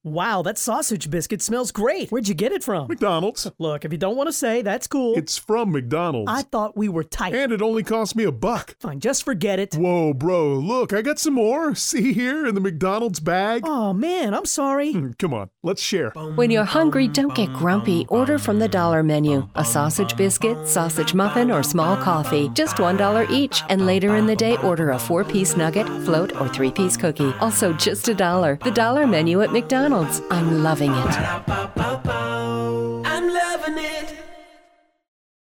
Wow, that sausage biscuit smells great. Where'd you get it from? McDonald's. Look, if you don't want to say, that's cool. It's from McDonald's. I thought we were tight. And it only cost me $1. Fine, just forget it. Whoa, bro, look, I got some more. See here in the McDonald's bag? Oh, man, I'm sorry. Come on, let's share. When you're hungry, don't get grumpy. Order from the Dollar Menu. A sausage biscuit, sausage muffin, or small coffee. Just $1 each. And later in the day, order a 4-piece nugget, float, or 3-piece cookie. Also just $1. The Dollar Menu at McDonald's. I'm loving it.